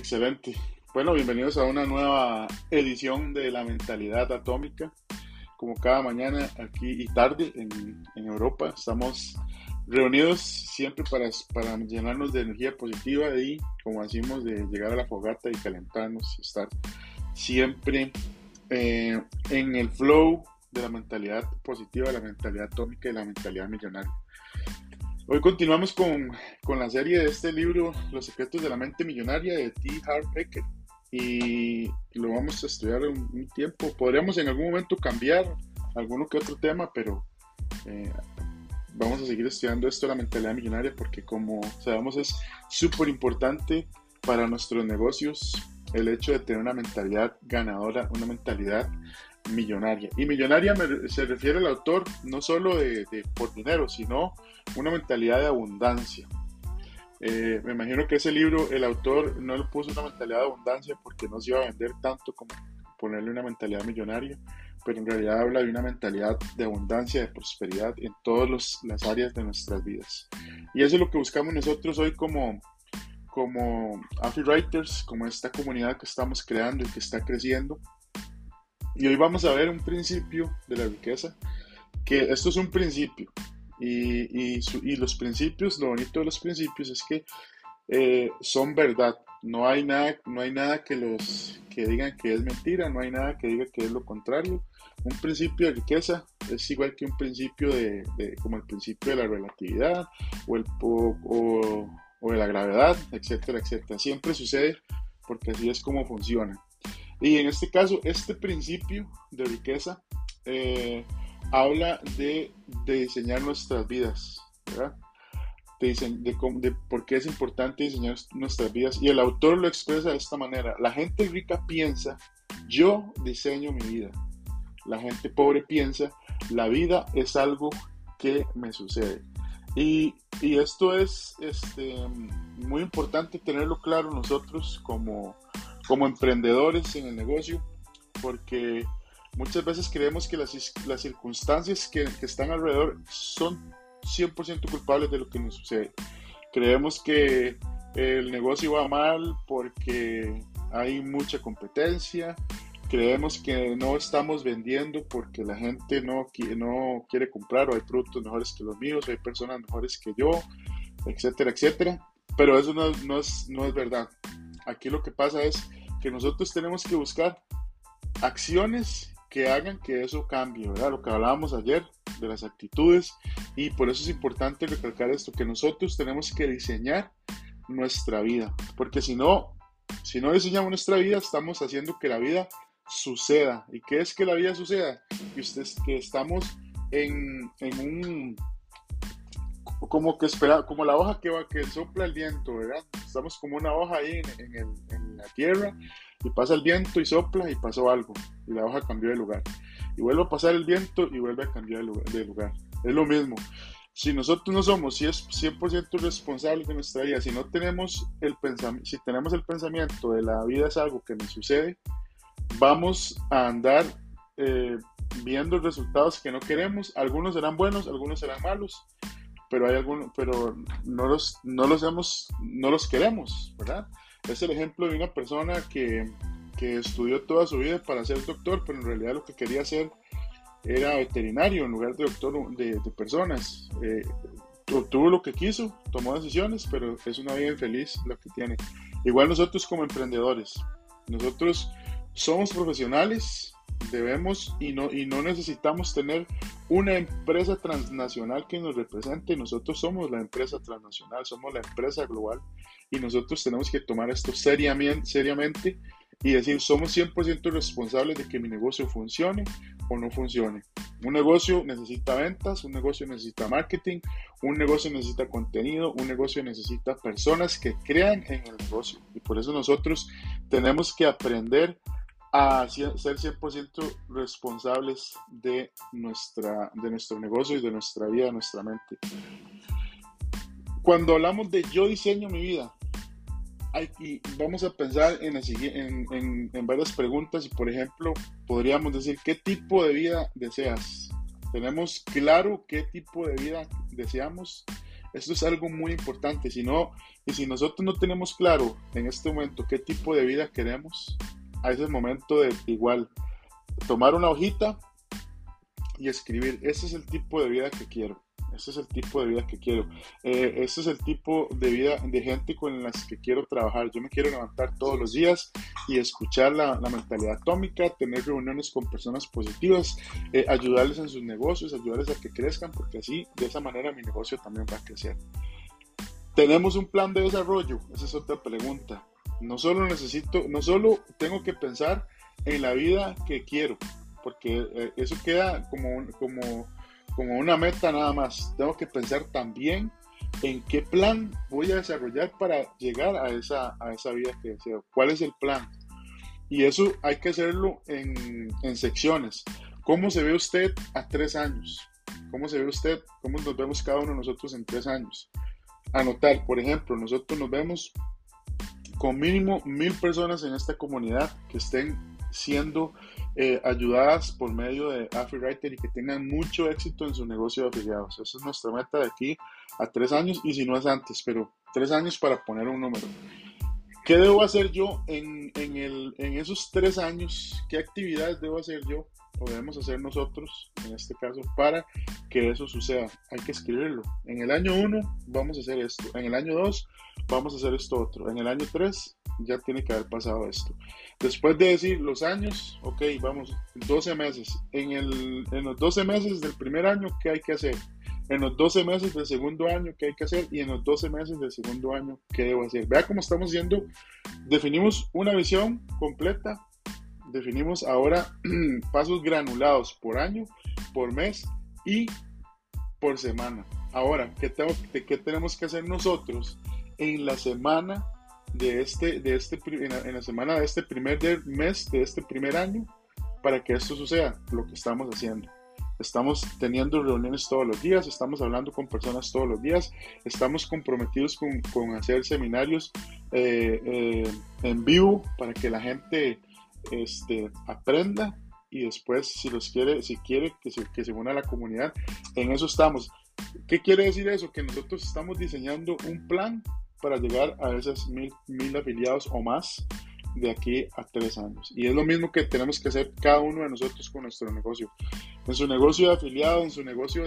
Excelente. Bueno, bienvenidos a una nueva edición de La Mentalidad Atómica. Como cada mañana aquí y tarde en Europa, estamos reunidos siempre para llenarnos de energía positiva y, como decimos, de llegar a la fogata y calentarnos y estar siempre en el flow de la mentalidad positiva, de la mentalidad atómica y la mentalidad millonaria. Hoy continuamos con la serie de este libro, Los secretos de la mente millonaria, de T. Harv Eker, y lo vamos a estudiar un tiempo. Podríamos en algún momento cambiar alguno que otro tema, pero vamos a seguir estudiando esto de la mentalidad millonaria porque, como sabemos, es súper importante para nuestros negocios el hecho de tener una mentalidad ganadora, una mentalidad millonaria. Y millonaria se refiere al autor no solo de por dinero, sino una mentalidad de abundancia. Me imagino que ese libro el autor no le puso una mentalidad de abundancia porque no se iba a vender tanto como ponerle una mentalidad millonaria, pero en realidad habla de una mentalidad de abundancia, de prosperidad en todas las áreas de nuestras vidas. Y eso es lo que buscamos nosotros hoy como AffyWriters, como esta comunidad que estamos creando y que está creciendo. Y hoy vamos a ver un principio de la riqueza, que esto es un principio. Y los principios, lo bonito de los principios es que son verdad. No hay nada que digan que es mentira, no hay nada que diga que es lo contrario. Un principio de riqueza es igual que un principio como el principio de la relatividad o de la gravedad, etcétera, etcétera. Siempre sucede porque así es como funciona. Y en este caso, este principio de riqueza habla de diseñar nuestras vidas, ¿verdad? De por qué es importante diseñar nuestras vidas. Y el autor lo expresa de esta manera: la gente rica piensa, yo diseño mi vida. La gente pobre piensa, la vida es algo que me sucede. Y esto es muy importante tenerlo claro nosotros como emprendedores en el negocio, porque muchas veces creemos que las circunstancias que están alrededor son 100% culpables de lo que nos sucede. Creemos que el negocio va mal porque hay mucha competencia. Creemos que no estamos vendiendo porque la gente no quiere comprar, o hay productos mejores que los míos, o hay personas mejores que yo, etcétera, etcétera. Pero eso no es verdad. Aquí lo que pasa es que nosotros tenemos que buscar acciones que hagan que eso cambie, ¿verdad? Lo que hablábamos ayer de las actitudes, y por eso es importante recalcar esto, que nosotros tenemos que diseñar nuestra vida, porque si no diseñamos nuestra vida, estamos haciendo que la vida suceda. ¿Y qué es que la vida suceda? Que estamos en un, como que espera, como la hoja que sopla el viento, ¿verdad? Estamos como una hoja ahí en la tierra, y pasa el viento y sopla y pasó algo, y la hoja cambió de lugar, y vuelve a pasar el viento y vuelve a cambiar de lugar. Es lo mismo. Si nosotros no somos 100% responsables de nuestra vida, si tenemos el pensamiento de la vida es algo que me sucede, vamos a andar viendo resultados que no queremos. Algunos serán buenos, algunos serán malos, pero no los queremos, ¿verdad? Es el ejemplo de una persona que estudió toda su vida para ser doctor, pero en realidad lo que quería hacer era veterinario en lugar de doctor de personas. Obtuvo lo que quiso, tomó decisiones, pero es una vida infeliz la que tiene. Igual nosotros como emprendedores, nosotros somos profesionales, debemos y no necesitamos tener una empresa transnacional que nos represente. Nosotros somos la empresa transnacional, somos la empresa global, y nosotros tenemos que tomar esto seriamente y decir, somos 100% responsables de que mi negocio funcione o no funcione. Un negocio necesita ventas, un negocio necesita marketing, un negocio necesita contenido, un negocio necesita personas que crean en el negocio, y por eso nosotros tenemos que aprender a ser 100% responsables de nuestro negocio y de nuestra vida, de nuestra mente. Cuando hablamos de yo diseño mi vida, vamos a pensar en varias preguntas, y por ejemplo podríamos decir, ¿qué tipo de vida deseas? Tenemos claro qué tipo de vida deseamos, Esto es algo muy importante. Y si nosotros no tenemos claro en este momento qué tipo de vida queremos, a ese momento de igual tomar una hojita y escribir, ese es el tipo de vida que quiero. Este es el tipo de vida que quiero. Este es el tipo de vida de gente con las que quiero trabajar. Yo me quiero levantar todos los días y escuchar la mentalidad atómica, tener reuniones con personas positivas, ayudarles en sus negocios, ayudarles a que crezcan, porque así, de esa manera, mi negocio también va a crecer. ¿Tenemos un plan de desarrollo? Esa es otra pregunta. No solo tengo que pensar en la vida que quiero, porque eso queda como una meta nada más. Tengo que pensar también en qué plan voy a desarrollar para llegar a esa vida que deseo. ¿Cuál es el plan? Y eso hay que hacerlo en secciones. ¿Cómo se ve usted a 3 años? ¿Cómo se ve usted? ¿Cómo nos vemos cada uno de nosotros en 3 años? Anotar, por ejemplo, nosotros nos vemos con mínimo 1000 personas en esta comunidad que estén siendo ayudadas por medio de AffiliWriter y que tengan mucho éxito en su negocio de afiliados. Esa es nuestra meta de aquí a 3 años, y si no es antes, pero 3 años para poner un número. ¿Qué debo hacer yo en esos 3 años? ¿Qué actividades debo hacer yo o debemos hacer nosotros, en este caso, para que eso suceda? Hay que escribirlo. En el año 1 vamos a hacer esto. En el año 2 vamos a hacer esto otro. En el año 3 ya tiene que haber pasado esto. Después de decir los años, ok, vamos, 12 meses. En los 12 meses del primer año, ¿qué hay que hacer? En los 12 meses del segundo año, ¿qué hay que hacer? Y en los 12 meses del segundo año, ¿qué debo hacer? Vea cómo estamos haciendo. Definimos una visión completa. Definimos ahora pasos granulados por año, por mes y por semana. Ahora, ¿qué tenemos que hacer nosotros en la semana en la semana de este primer mes de este primer año para que esto suceda? Lo que estamos haciendo. Estamos teniendo reuniones todos los días, estamos hablando con personas todos los días, estamos comprometidos con hacer seminarios en vivo para que la gente aprenda, y después si quiere que se una a la comunidad. En eso estamos. ¿Qué quiere decir eso? Que nosotros estamos diseñando un plan para llegar a esos 1000 afiliados o más de aquí a 3 años. Y es lo mismo que tenemos que hacer cada uno de nosotros con nuestro negocio. En su negocio de afiliado, en su negocio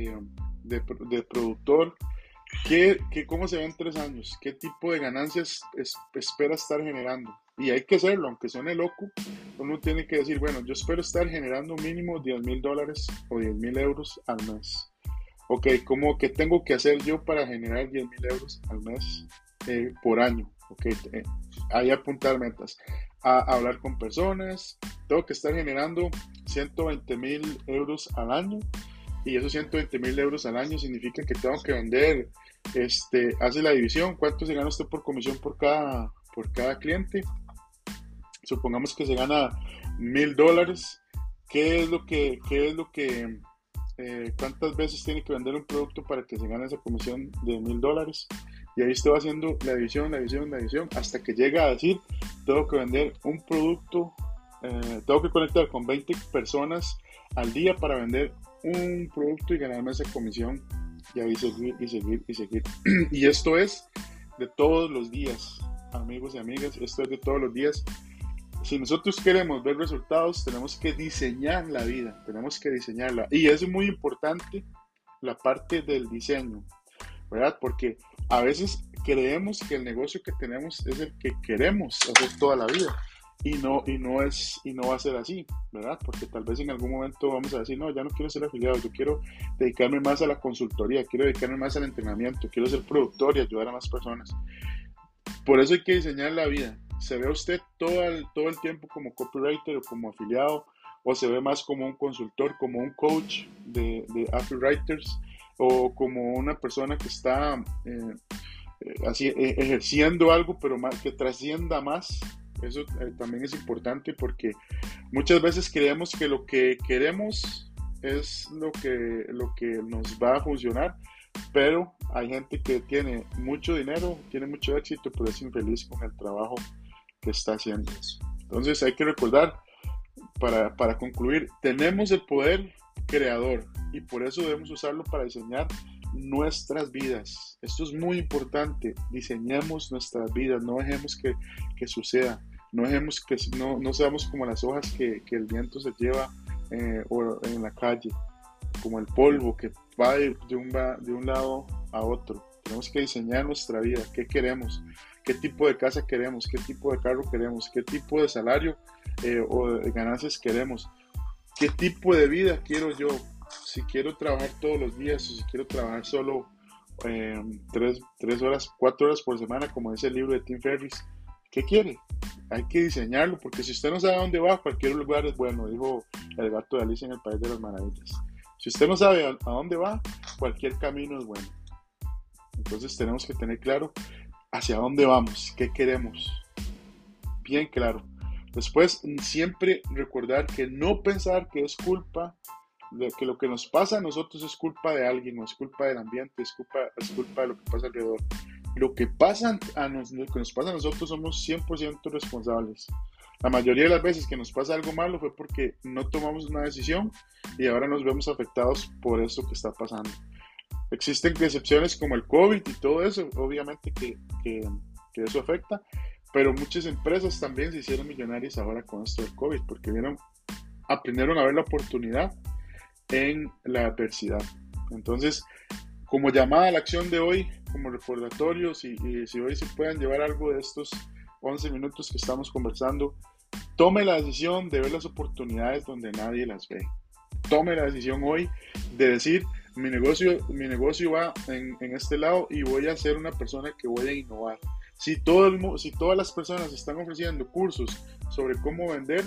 de productor, ¿cómo se ve en 3 años? ¿Qué tipo de ganancias espera estar generando? Y hay que hacerlo, aunque suene loco. Uno tiene que decir, bueno, yo espero estar generando mínimo $10,000 o 10,000 euros al mes. Ok, ¿qué tengo que hacer yo para generar 10,000 euros al mes por año? Ok, ahí apuntar metas. A hablar con personas. Tengo que estar generando 120,000 euros al año. Y esos 120,000 euros al año significa que tengo que vender, hace la división, ¿cuánto se gana usted por comisión por cada cliente? Supongamos que se gana $1,000. ¿Cuántas veces tiene que vender un producto para que se gane esa comisión de $1,000? Y ahí usted va haciendo la división, hasta que llega a decir, tengo que vender un producto, tengo que conectar con 20 personas al día para vender un producto y ganarme esa comisión, y ahí seguir. Y esto es de todos los días, amigos y amigas, esto es de todos los días. Si nosotros queremos ver resultados, tenemos que diseñar la vida, tenemos que diseñarla. Y es muy importante la parte del diseño, ¿verdad? Porque a veces creemos que el negocio que tenemos es el que queremos hacer toda la vida. Y no va a ser así, ¿verdad? Porque tal vez en algún momento vamos a decir, no, ya no quiero ser afiliado, yo quiero dedicarme más a la consultoría, quiero dedicarme más al entrenamiento, quiero ser productor y ayudar a más personas. Por eso hay que diseñar la vida. ¿Se ve usted todo el tiempo como copywriter o como afiliado? ¿O se ve más como un consultor, como un coach de AffiliWriters? ¿O como una persona que está ejerciendo algo, pero más, que trascienda más? Eso también es importante, porque muchas veces creemos que lo que queremos es lo que nos va a funcionar, pero hay gente que tiene mucho dinero, tiene mucho éxito, pero es infeliz con el trabajo que está haciendo. Entonces hay que recordar, para concluir, tenemos el poder creador y por eso debemos usarlo para diseñar nuestras vidas. Esto es muy importante. Diseñemos nuestras vidas. No dejemos que suceda. No dejemos que no seamos como las hojas que el viento se lleva o en la calle, como el polvo que va de un lado a otro. Tenemos que diseñar nuestra vida. ¿Qué queremos? ¿Qué tipo de casa queremos? ¿Qué tipo de carro queremos? ¿Qué tipo de salario o de ganancias queremos? ¿Qué tipo de vida quiero yo? Si quiero trabajar todos los días o si quiero trabajar solo 3 horas, 4 horas por semana, como dice el libro de Tim Ferriss, ¿qué quiere? Hay que diseñarlo, porque si usted no sabe a dónde va, cualquier lugar es bueno, dijo el gato de Alicia en el País de las Maravillas. Si usted no sabe a dónde va, cualquier camino es bueno. Entonces tenemos que tener claro hacia dónde vamos, qué queremos. Bien claro. Después, siempre recordar que no pensar que es culpa, que lo que nos pasa a nosotros es culpa de alguien, o es culpa del ambiente, es culpa de lo que pasa alrededor. Lo que nos pasa a nosotros somos 100% responsables. La mayoría de las veces que nos pasa algo malo fue porque no tomamos una decisión y ahora nos vemos afectados por eso que está pasando. Existen excepciones como el COVID y todo eso, obviamente que eso afecta, pero muchas empresas también se hicieron millonarias ahora con esto del COVID porque aprendieron a ver la oportunidad en la adversidad. Entonces, como llamada a la acción de hoy, como recordatorio, si hoy se pueden llevar algo de estos 11 minutos que estamos conversando, tome la decisión de ver las oportunidades donde nadie las ve. Tome la decisión hoy de decir, mi negocio va en este lado y voy a ser una persona que voy a innovar. Si todas las personas están ofreciendo cursos sobre cómo vender,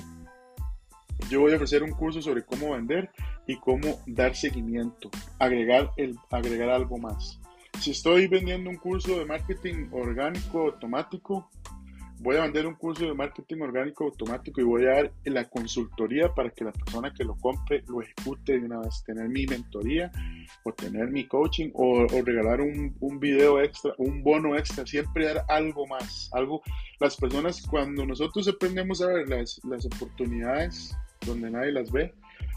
yo voy a ofrecer un curso sobre cómo vender y cómo dar seguimiento, agregar algo más. Si estoy vendiendo un curso de marketing orgánico automático, voy a vender un curso de marketing orgánico automático y voy a dar la consultoría para que la persona que lo compre lo ejecute de una vez, tener mi mentoría o tener mi coaching o regalar un video extra, un bono extra, siempre dar algo más. Las personas, cuando nosotros aprendemos a ver las oportunidades donde nadie las ve,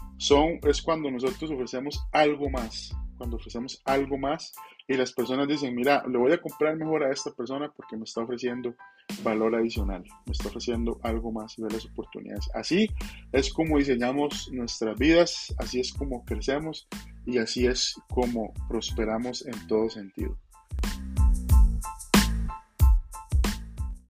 es cuando nosotros ofrecemos algo más. Cuando ofrecemos algo más y las personas dicen, mira, le voy a comprar mejor a esta persona porque me está ofreciendo valor adicional, me está ofreciendo algo más y ver las oportunidades. Así es como diseñamos nuestras vidas, así es como crecemos y así es como prosperamos en todo sentido.